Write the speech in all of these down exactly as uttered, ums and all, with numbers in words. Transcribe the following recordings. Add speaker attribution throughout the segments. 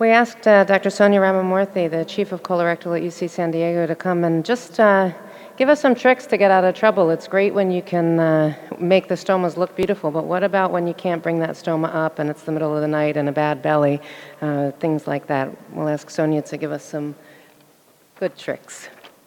Speaker 1: We asked uh, Doctor Sonia Ramamurthy, the chief of colorectal at U C San Diego, to come and just uh, give us some tricks to get out of trouble. It's great when you can uh, make the stomas look beautiful, but what about when you can't bring that stoma up and it's the middle of the night and a bad belly, uh, things like that. We'll ask Sonia to give us some good tricks.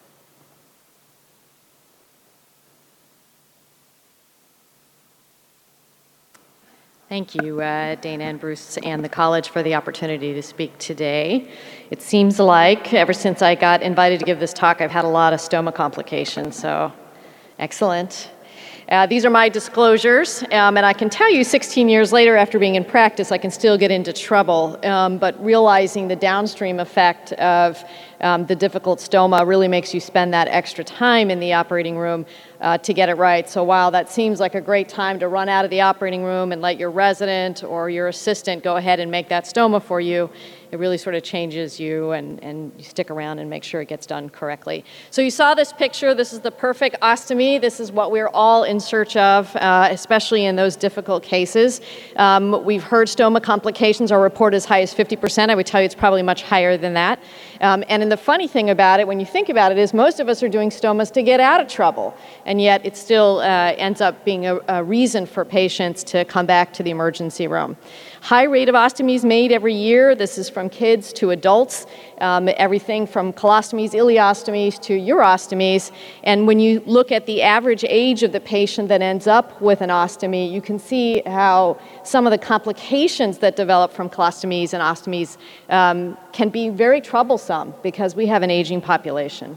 Speaker 2: Thank you, uh, Dana and Bruce and the college for the opportunity to speak today. It seems like ever since I got invited to give this talk, I've had a lot of stoma complications, so excellent. Uh, these are my disclosures, um, and I can tell you sixteen years later after being in practice, I can still get into trouble, um, but realizing the downstream effect of um, the difficult stoma really makes you spend that extra time in the operating room uh, to get it right. So while that seems like a great time to run out of the operating room and let your resident or your assistant go ahead and make that stoma for you, it really sort of changes you, and, and you stick around and make sure it gets done correctly. So you saw this picture. This is the perfect ostomy. This is what we're all in search of, uh, especially in those difficult cases. Um, we've heard stoma complications are reported as high as fifty percent. I would tell you it's probably much higher than that. Um, and then the funny thing about it, when you think about it, is most of us are doing stomas to get out of trouble, and yet it still uh, ends up being a, a reason for patients to come back to the emergency room. High rate of ostomies made every year. This is from kids to adults, um, everything from colostomies, ileostomies to urostomies. And when you look at the average age of the patient that ends up with an ostomy, you can see how some of the complications that develop from colostomies and ostomies um, can be very troublesome because we have an aging population.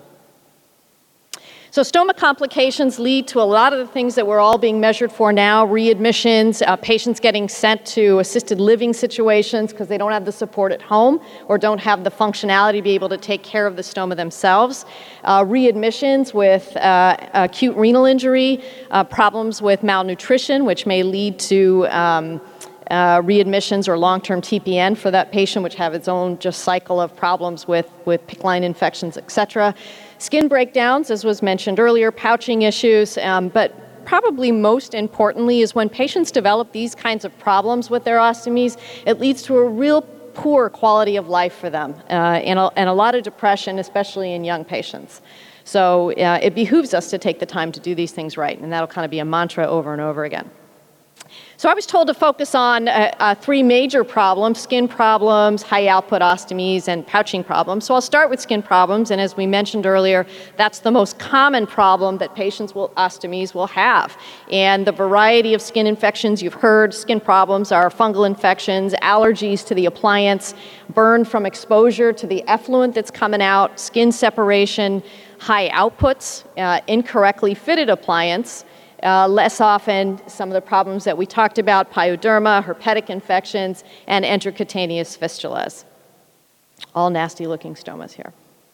Speaker 2: So stoma complications lead to a lot of the things that we're all being measured for now: readmissions, uh, patients getting sent to assisted living situations because they don't have the support at home or don't have the functionality to be able to take care of the stoma themselves, uh, readmissions with uh, acute renal injury, uh, problems with malnutrition, which may lead to um, Uh, readmissions or long-term T P N for that patient, which have its own just cycle of problems with, with PICC line infections, et cetera. Skin breakdowns, as was mentioned earlier, pouching issues, um, but probably most importantly is when patients develop these kinds of problems with their ostomies, it leads to a real poor quality of life for them uh, and, a, and a lot of depression, especially in young patients. So uh, it behooves us to take the time to do these things right, and that'll kind of be a mantra over and over again. So I was told to focus on uh, uh, three major problems: skin problems, high output ostomies, and pouching problems. So I'll start with skin problems, and as we mentioned earlier, that's the most common problem that patients with ostomies will have. And the variety of skin infections you've heard, skin problems are fungal infections, allergies to the appliance, burn from exposure to the effluent that's coming out, skin separation, high outputs, uh, incorrectly fitted appliance. Uh, less often, some of the problems that we talked about: pyoderma, herpetic infections, and intracutaneous fistulas. All nasty-looking stomas here.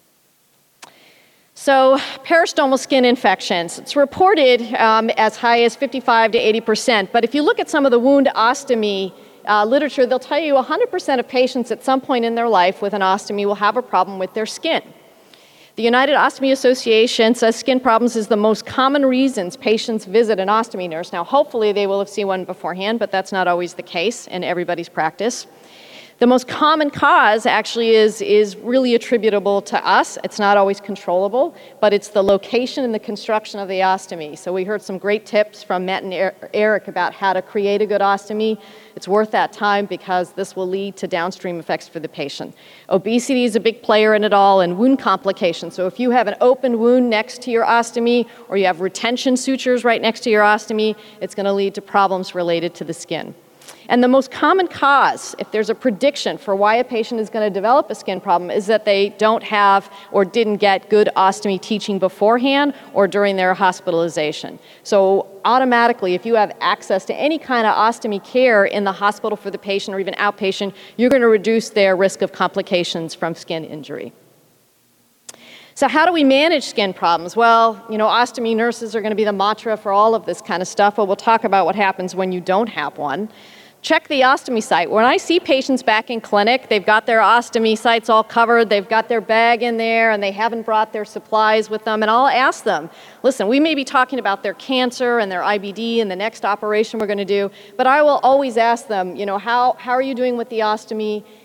Speaker 2: So, peristomal skin infections. It's reported um, as high as fifty-five to eighty percent, but if you look at some of the wound ostomy uh, literature, they'll tell you one hundred percent of patients at some point in their life with an ostomy will have a problem with their skin. The United Ostomy Association says skin problems is the most common reasons patients visit an ostomy nurse. Now, hopefully they will have seen one beforehand, but that's not always the case in everybody's practice. The most common cause actually is, is really attributable to us. It's not always controllable, but it's the location and the construction of the ostomy. So we heard some great tips from Matt and Eric about how to create a good ostomy. It's worth that time because this will lead to downstream effects for the patient. Obesity is a big player in it all, and wound complications. So if you have an open wound next to your ostomy, or you have retention sutures right next to your ostomy, it's going to lead to problems related to the skin. And the most common cause, if there's a prediction for why a patient is going to develop a skin problem, is that they don't have or didn't get good ostomy teaching beforehand or during their hospitalization. So automatically, if you have access to any kind of ostomy care in the hospital for the patient or even outpatient, you're going to reduce their risk of complications from skin injury. So how do we manage skin problems? Well, you know, ostomy nurses are going to be the mantra for all of this kind of stuff, but we'll talk about what happens when you don't have one. Check the ostomy site. When I see patients back in clinic, they've got their ostomy sites all covered, they've got their bag in there, and they haven't brought their supplies with them, and I'll ask them, listen, we may be talking about their cancer and their I B D and the next operation we're going to do, but I will always ask them, you know, how, how are you doing with the ostomy?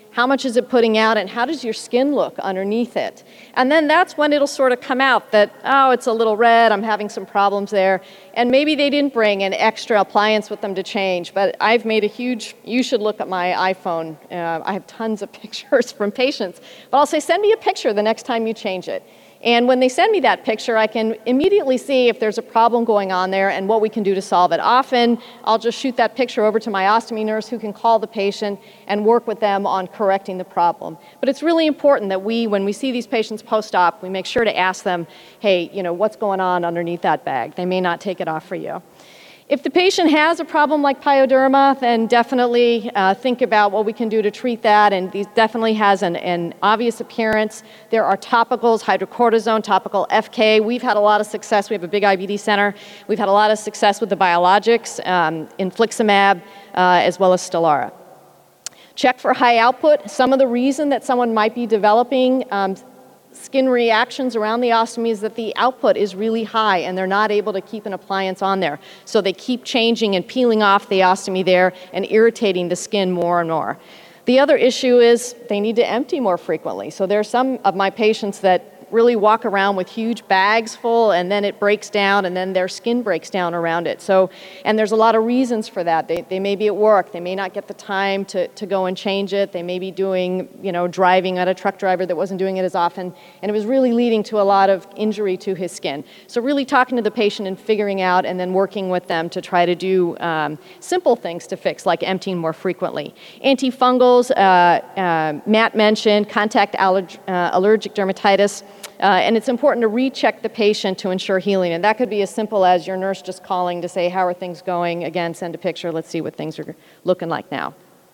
Speaker 2: how much is it putting out, and how does your skin look underneath it? And then that's when it'll sort of come out that, oh, it's a little red, I'm having some problems there. And maybe they didn't bring an extra appliance with them to change, but I've made a huge, you should look at my iPhone. Uh, I have tons of pictures from patients, but I'll say, send me a picture the next time you change it. And when they send me that picture, I can immediately see if there's a problem going on there and what we can do to solve it. Often, I'll just shoot that picture over to my ostomy nurse who can call the patient and work with them on correcting the problem. But it's really important that we, when we see these patients post-op, we make sure to ask them, hey, you know, what's going on underneath that bag? They may not take it off for you. If the patient has a problem like pyoderma, then definitely uh, think about what we can do to treat that, and these definitely has an, an obvious appearance. There are topicals, hydrocortisone, topical F K. We've had a lot of success. We have a big I B D center. We've had a lot of success with the biologics, um, infliximab, uh, as well as Stelara. Check for high output. Some of the reason that someone might be developing um, skin reactions around the ostomy is that the output is really high and they're not able to keep an appliance on there. So they keep changing and peeling off the ostomy there and irritating the skin more and more. The other issue is they need to empty more frequently. So there are some of my patients that really walk around with huge bags full, and then it breaks down, and then their skin breaks down around it. So, and there's a lot of reasons for that. They, they may be at work. They may not get the time to, to go and change it. They may be doing, you know, driving at a truck driver that wasn't doing it as often, and it was really leading to a lot of injury to his skin. So really talking to the patient and figuring out, and then working with them to try to do um, simple things to fix, like emptying more frequently. Antifungals, uh, uh, Matt mentioned, contact allerg uh, allergic dermatitis. Uh, and it's important to recheck the patient to ensure healing. And that could be as simple as your nurse just calling to say, how are things going? Again, send a picture. Let's see what things are looking like now.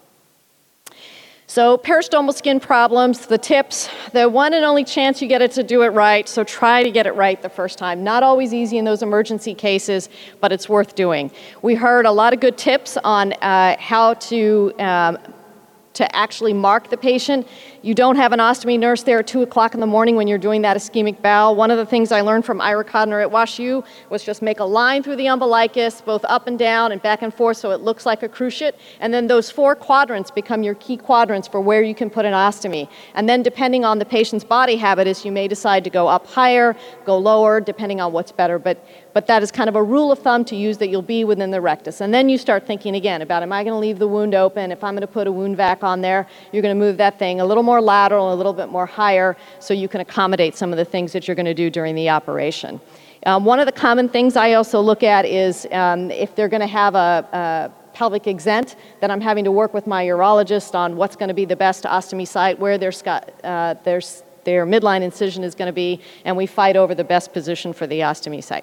Speaker 2: So peristomal skin problems, the tips, the one and only chance you get it to do it right, so try to get it right the first time. Not always easy in those emergency cases, but it's worth doing. We heard a lot of good tips on uh, how to um, to actually mark the patient. You don't have an ostomy nurse there at two o'clock in the morning when you're doing that ischemic bowel. One of the things I learned from Ira Codner at WashU was just make a line through the umbilicus, both up and down and back and forth, so it looks like a cruciate. And then those four quadrants become your key quadrants for where you can put an ostomy. And then depending on the patient's body habitus, you may decide to go up higher, go lower, depending on what's better. But But that is kind of a rule of thumb to use, that you'll be within the rectus. And then you start thinking again about, am I going to leave the wound open? If I'm going to put a wound vac on there, you're going to move that thing a little more lateral, a little bit more higher, so you can accommodate some of the things that you're going to do during the operation. Um, one of the common things I also look at is um, if they're going to have a, a pelvic exent, then I'm having to work with my urologist on what's going to be the best ostomy site, where their, uh, their, their midline incision is going to be, and we fight over the best position for the ostomy site.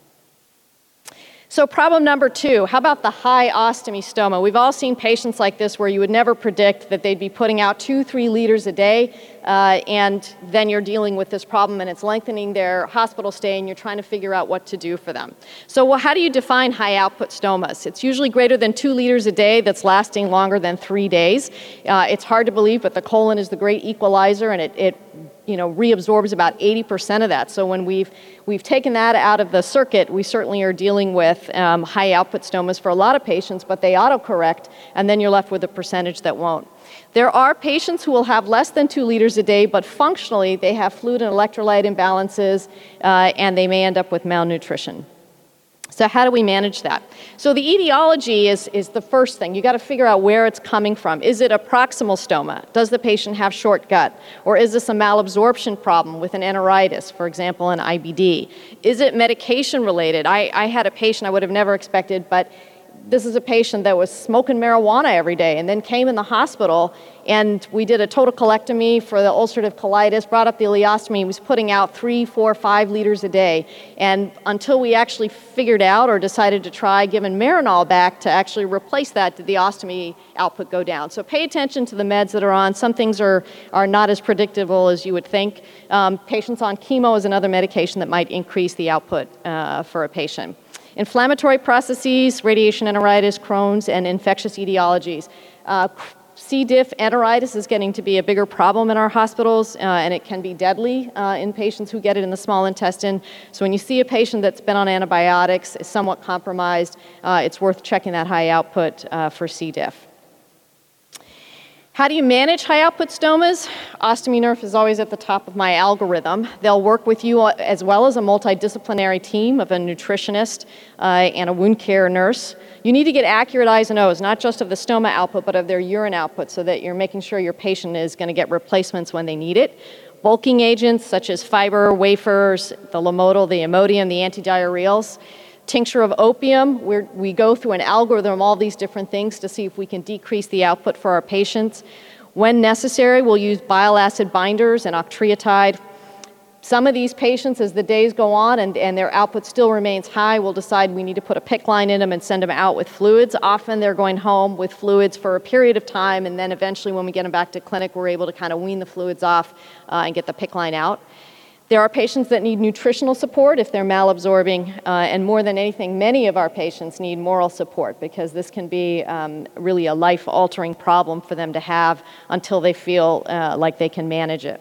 Speaker 2: So problem number two, how about the high ostomy stoma? We've all seen patients like this where you would never predict that they'd be putting out two, three liters a day, uh, and then you're dealing with this problem and it's lengthening their hospital stay and you're trying to figure out what to do for them. So well, how do you define high output stomas? It's usually greater than two liters a day that's lasting longer than three days. Uh, it's hard to believe, but the colon is the great equalizer, and it, it you know, reabsorbs about eighty percent of that. So when we've, we've taken that out of the circuit, we certainly are dealing with um, high output stomas for a lot of patients, but they autocorrect, and then you're left with a percentage that won't. There are patients who will have less than two liters a day, but functionally they have fluid and electrolyte imbalances, uh, and they may end up with malnutrition. So how do we manage that? So the etiology is, is the first thing. You got to figure out where it's coming from. Is it a proximal stoma? Does the patient have short gut? Or is this a malabsorption problem with an enteritis, for example, an I B D? Is it medication related? I, I had a patient I would have never expected, but this is a patient that was smoking marijuana every day and then came in the hospital, and we did a total colectomy for the ulcerative colitis, brought up the ileostomy, he was putting out three, four, five liters a day. And until we actually figured out or decided to try giving Marinol back to actually replace that, did the ostomy output go down. So pay attention to the meds that are on. Some things are, are not as predictable as you would think. Um, patients on chemo is another medication that might increase the output uh, for a patient. Inflammatory processes, radiation enteritis, Crohn's, and infectious etiologies. Uh, C. diff enteritis is getting to be a bigger problem in our hospitals, uh, and it can be deadly uh, in patients who get it in the small intestine. So when you see a patient that's been on antibiotics, is somewhat compromised, uh, it's worth checking that high output uh, for C. diff. How do you manage high output stomas? Ostomy Nerve is always at the top of my algorithm. They'll work with you as well as a multidisciplinary team of a nutritionist uh, and a wound care nurse. You need to get accurate I's and O's, not just of the stoma output, but of their urine output, so that you're making sure your patient is going to get replacements when they need it. Bulking agents such as fiber, wafers, the Lomotil, the Imodium, the antidiarrheals. Tincture of opium, where we go through an algorithm of all these different things to see if we can decrease the output for our patients. When necessary, we'll use bile acid binders and octreotide. Some of these patients, as the days go on and, and their output still remains high, we'll decide we need to put a PICC line in them and send them out with fluids. Often they're going home with fluids for a period of time, and then eventually when we get them back to clinic, we're able to kind of wean the fluids off uh, and get the PICC line out. There are patients that need nutritional support if they're malabsorbing, uh, and more than anything, many of our patients need moral support, because this can be um, really a life-altering problem for them to have until they feel uh, like they can manage it.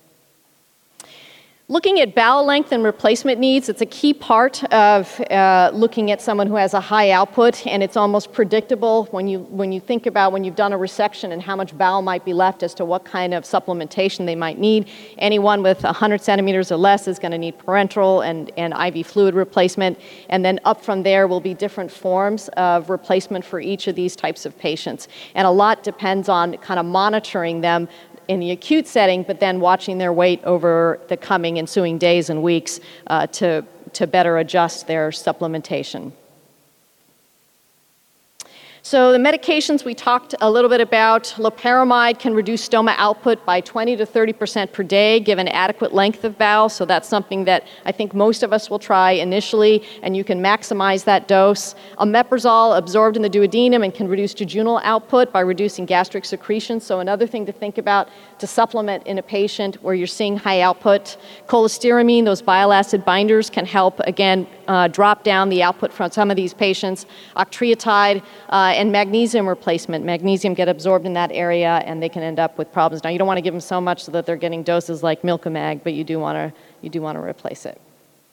Speaker 2: Looking at bowel length and replacement needs, it's a key part of uh, looking at someone who has a high output, and it's almost predictable when you, when you think about when you've done a resection and how much bowel might be left as to what kind of supplementation they might need. Anyone with one hundred centimeters or less is going to need parenteral and, and I V fluid replacement, and then up from there will be different forms of replacement for each of these types of patients. And a lot depends on kind of monitoring them in the acute setting, but then watching their weight over the coming ensuing days and weeks uh, to, to better adjust their supplementation. So the medications we talked a little bit about, loperamide can reduce stoma output by twenty to thirty percent per day given adequate length of bowel, so that's something that I think most of us will try initially, and you can maximize that dose. Omeprazole absorbed in the duodenum and can reduce jejunal output by reducing gastric secretion, so another thing to think about to supplement in a patient where you're seeing high output. Cholestyramine, those bile acid binders, can help, again, uh, drop down the output from some of these patients. Octreotide, uh, and magnesium replacement. Magnesium get absorbed in that area and they can end up with problems. Now, you don't want to give them so much so that they're getting doses like Milcomag, but you do want to, you do want to replace it.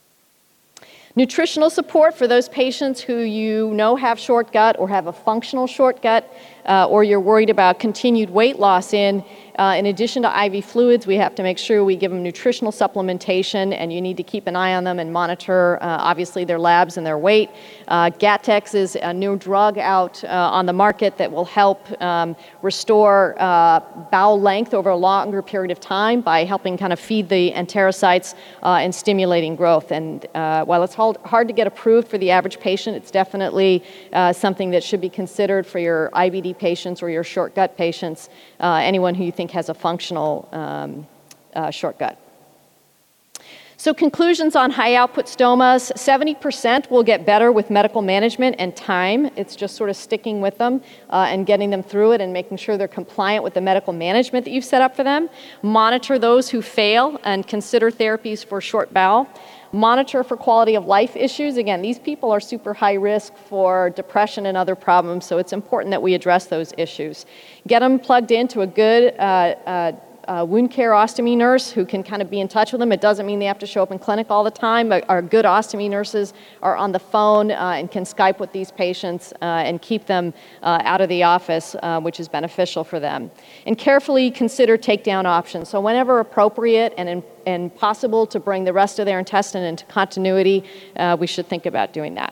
Speaker 2: Nutritional support for those patients who you know have short gut or have a functional short gut, uh, or you're worried about continued weight loss in. Uh, in addition to I V fluids, we have to make sure we give them nutritional supplementation, and you need to keep an eye on them and monitor, uh, obviously, their labs and their weight. Uh, Gattex is a new drug out uh, on the market that will help um, restore uh, bowel length over a longer period of time by helping kind of feed the enterocytes uh, and stimulating growth. And uh, while it's hard to get approved for the average patient, it's definitely uh, something that should be considered for your I B D patients or your short gut patients, uh, anyone who you think has a functional um, uh, short gut. So conclusions on high output stomas, seventy percent will get better with medical management and time. It's just sort of sticking with them uh, and getting them through it and making sure they're compliant with the medical management that you've set up for them. Monitor those who fail and consider therapies for short bowel. Monitor for quality of life issues. Again, these people are super high risk for depression and other problems, so it's important that we address those issues. Get them plugged into a good uh, uh, uh, wound care ostomy nurse who can kind of be in touch with them. It doesn't mean they have to show up in clinic all the time, but our good ostomy nurses are on the phone uh, and can Skype with these patients uh, and keep them uh, out of the office, uh, which is beneficial for them. And carefully consider takedown options. So whenever appropriate and in and possible to bring the rest of their intestine into continuity, uh, we should think about doing that.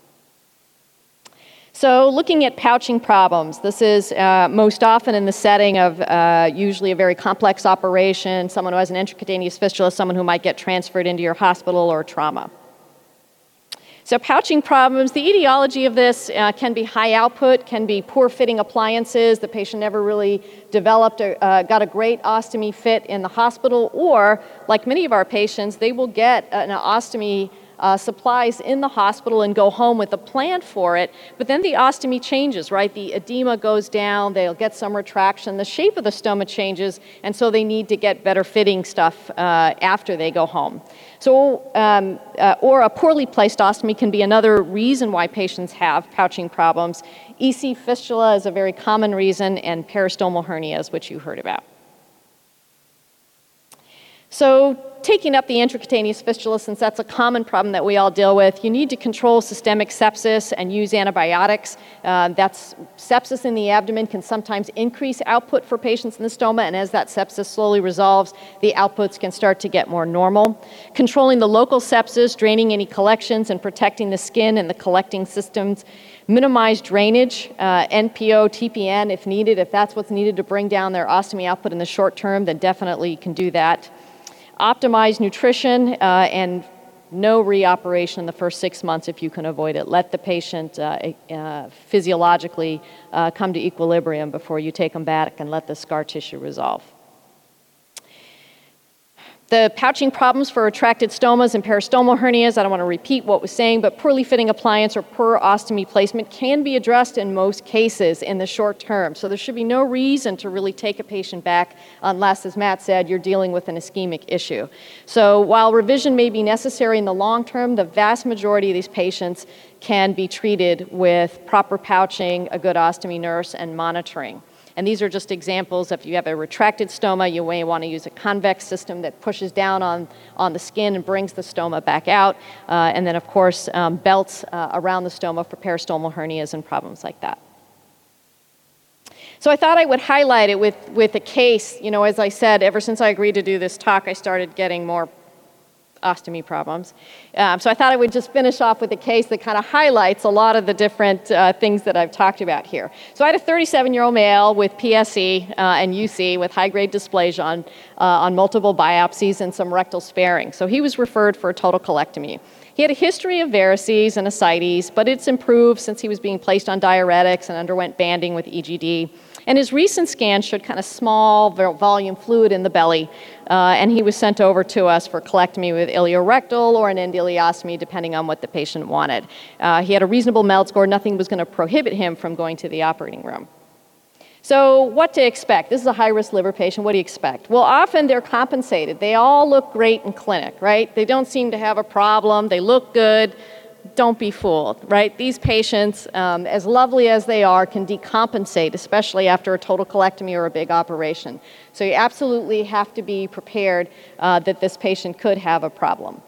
Speaker 2: So looking at pouching problems, this is uh, most often in the setting of uh, usually a very complex operation, someone who has an intracutaneous fistula, someone who might get transferred into your hospital or trauma. So pouching problems, the etiology of this uh, can be high output, can be poor fitting appliances, the patient never really developed, a, uh, got a great ostomy fit in the hospital, or like many of our patients, they will get an ostomy Uh, supplies in the hospital and go home with a plan for it, but then the ostomy changes, right? The edema goes down, they'll get some retraction, the shape of the stoma changes, and so they need to get better fitting stuff uh, after they go home. So, um, uh, or a poorly placed ostomy can be another reason why patients have pouching problems. E C fistula is a very common reason, and peristomal hernias, which you heard about. So taking up the intracutaneous fistula, since that's a common problem that we all deal with, you need to control systemic sepsis and use antibiotics. Uh, that's sepsis in the abdomen can sometimes increase output for patients in the stoma, and as that sepsis slowly resolves, the outputs can start to get more normal. Controlling the local sepsis, draining any collections, and protecting the skin and the collecting systems. Minimize drainage, uh, N P O, T P N if needed. If that's what's needed to bring down their ostomy output in the short term, then definitely you can do that. Optimize nutrition uh, and no reoperation in the first six months if you can avoid it. Let the patient uh, uh, physiologically uh, come to equilibrium before you take them back and let the scar tissue resolve. The pouching problems for retracted stomas and peristomal hernias, I don't want to repeat what was saying, but poorly fitting appliance or poor ostomy placement can be addressed in most cases in the short term. So there should be no reason to really take a patient back unless, as Matt said, you're dealing with an ischemic issue. So while revision may be necessary in the long term, the vast majority of these patients can be treated with proper pouching, a good ostomy nurse, and monitoring. And these are just examples. If you have a retracted stoma, you may want to use a convex system that pushes down on, on the skin and brings the stoma back out. Uh, and then, of course, um, belts uh, around the stoma for peristomal hernias and problems like that. So I thought I would highlight it with, with a case. You know, as I said, ever since I agreed to do this talk, I started getting more ostomy problems. Um, so I thought I would just finish off with a case that kind of highlights a lot of the different uh, things that I've talked about here. So I had a thirty-seven-year-old male with P S E uh, and U C with high-grade dysplasia on, uh, on multiple biopsies and some rectal sparing. So he was referred for a total colectomy. He had a history of varices and ascites, but it's improved since he was being placed on diuretics and underwent banding with E G D. And his recent scan showed kind of small volume fluid in the belly, uh, and he was sent over to us for colectomy with ileorectal or an endoileostomy, depending on what the patient wanted. Uh, he had a reasonable MELD score. Nothing was going to prohibit him from going to the operating room. So what to expect? This is a high-risk liver patient. What do you expect? Well, often they're compensated. They all look great in clinic, right? They don't seem to have a problem. They look good. Don't be fooled, right? These patients, um, as lovely as they are, can decompensate, especially after a total colectomy or a big operation. So you absolutely have to be prepared uh, that this patient could have a problem.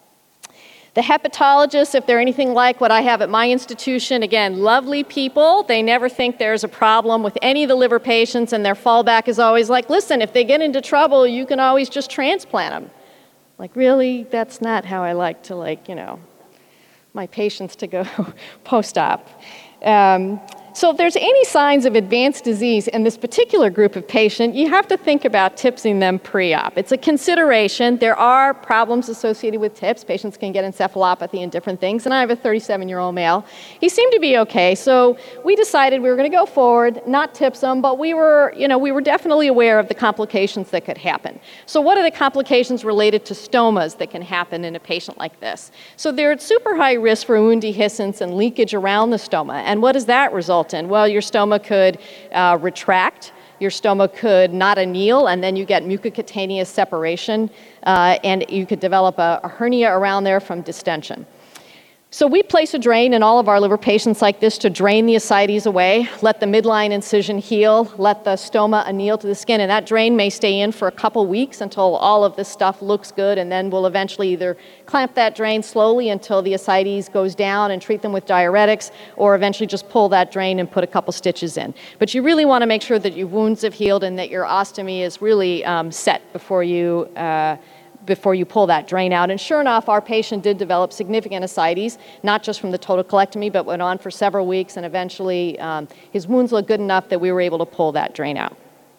Speaker 2: The hepatologists, if they're anything like what I have at my institution, again, lovely people. They never think there's a problem with any of the liver patients, and their fallback is always like, listen, if they get into trouble, you can always just transplant them. Like, really? That's not how I like to, like, you know, my patients to go post-op. Um, so if there's any signs of advanced disease in this particular group of patient, you have to think about tipsing them pre-op. It's a consideration. There are problems associated with tips. Patients can get encephalopathy and different things. And I have a thirty-seven-year-old male. He seemed to be okay. So we decided we were going to go forward, not tips him, but we were, you know, we were definitely aware of the complications that could happen. So what are the complications related to stomas that can happen in a patient like this? So they're at super high risk for wound dehiscence and leakage around the stoma. And what does that result in? Well, your stoma could uh, retract, your stoma could not anneal, and then you get mucocutaneous separation, uh, and you could develop a, a hernia around there from distension. So we place a drain in all of our liver patients like this to drain the ascites away, let the midline incision heal, let the stoma anneal to the skin, and that drain may stay in for a couple weeks until all of this stuff looks good, and then we'll eventually either clamp that drain slowly until the ascites goes down and treat them with diuretics, or eventually just pull that drain and put a couple stitches in. But you really want to make sure that your wounds have healed and that your ostomy is really um, set before you uh, before you pull that drain out. And sure enough, our patient did develop significant ascites, not just from the total colectomy, but went on for several weeks, and eventually um, his wounds looked good enough that we were able to pull that drain out.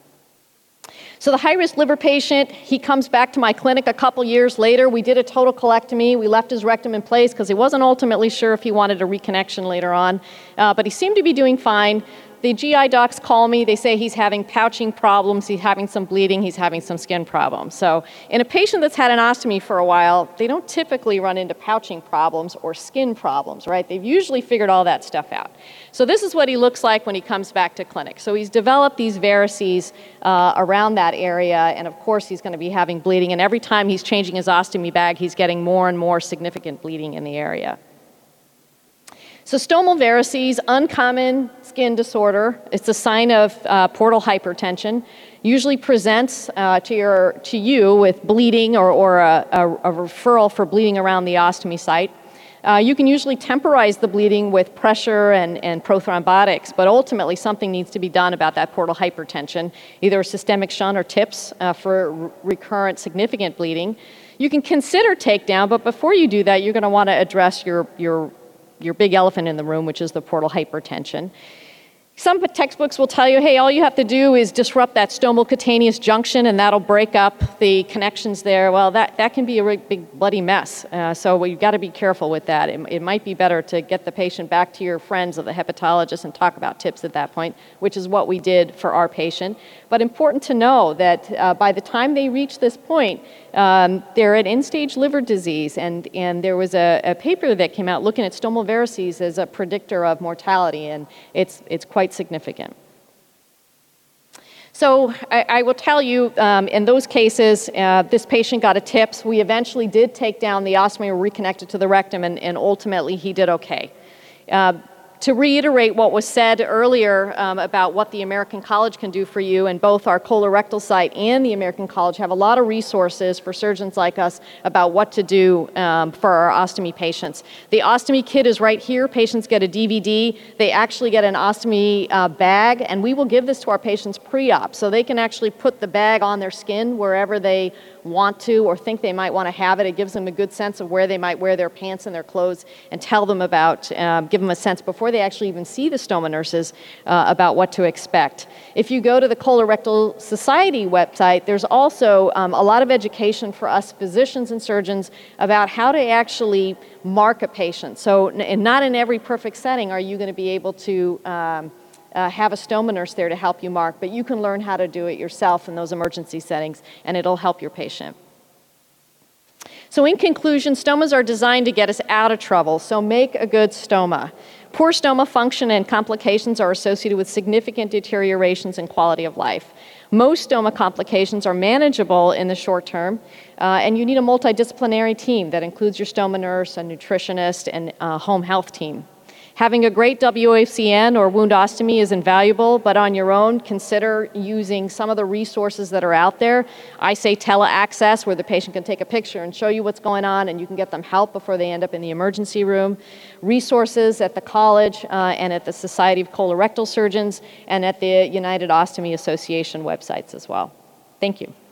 Speaker 2: So the high-risk liver patient, he comes back to my clinic a couple years later. We did a total colectomy. We left his rectum in place because he wasn't ultimately sure if he wanted a reconnection later on, uh, but he seemed to be doing fine. The G I docs call me, they say he's having pouching problems, he's having some bleeding, he's having some skin problems. So in a patient that's had an ostomy for a while, they don't typically run into pouching problems or skin problems, right? They've usually figured all that stuff out. So this is what he looks like when he comes back to clinic. So he's developed these varices uh, around that area, and of course he's going to be having bleeding, and every time he's changing his ostomy bag, he's getting more and more significant bleeding in the area. So stomal varices, uncommon skin disorder. It's a sign of uh, portal hypertension. Usually presents uh, to, your, to you with bleeding or, or a, a, a referral for bleeding around the ostomy site. Uh, you can usually temporize the bleeding with pressure and, and prothrombotics, but ultimately something needs to be done about that portal hypertension, either a systemic shunt or TIPS uh, for re recurrent significant bleeding. You can consider takedown, but before you do that, you're going to want to address your, your, your big elephant in the room, which is the portal hypertension. Some textbooks will tell you, hey, all you have to do is disrupt that stomal cutaneous junction and that'll break up the connections there. Well, that, that can be a really big bloody mess. Uh, so we've got to be careful with that. It, it might be better to get the patient back to your friends or the hepatologist and talk about TIPS at that point, which is what we did for our patient. But important to know that uh, by the time they reach this point, um, they're at end-stage liver disease, and, and there was a, a paper that came out looking at stomal varices as a predictor of mortality, and it's, it's quite significant. So I, I will tell you, um, in those cases, uh, this patient got a TIPS. We eventually did take down the ostomy, or reconnected to the rectum, and, and ultimately he did okay. Uh, To reiterate what was said earlier um, about what the American College can do for you, and both our colorectal site and the American College have a lot of resources for surgeons like us about what to do um, for our ostomy patients. The ostomy kit is right here. Patients get a D V D. They actually get an ostomy uh, bag, and we will give this to our patients pre-op, so they can actually put the bag on their skin wherever they want to or think they might want to have it. It gives them a good sense of where they might wear their pants and their clothes, and tell them about, um, give them a sense before they actually even see the stoma nurses uh, about what to expect. If you go to the Colorectal Society website, there's also um, a lot of education for us physicians and surgeons about how to actually mark a patient. So, and not in every perfect setting are you going to be able to um, Uh, have a stoma nurse there to help you mark, but you can learn how to do it yourself in those emergency settings, and it'll help your patient. So in conclusion, stomas are designed to get us out of trouble, so make a good stoma. Poor stoma function and complications are associated with significant deteriorations in quality of life. Most stoma complications are manageable in the short term, uh, and you need a multidisciplinary team that includes your stoma nurse, a nutritionist, and a home health team. Having a great W O C N or wound ostomy is invaluable, but on your own, consider using some of the resources that are out there. I say teleaccess, where the patient can take a picture and show you what's going on, and you can get them help before they end up in the emergency room. Resources at the college uh, and at the Society of Colorectal Surgeons and at the United Ostomy Association websites as well. Thank you.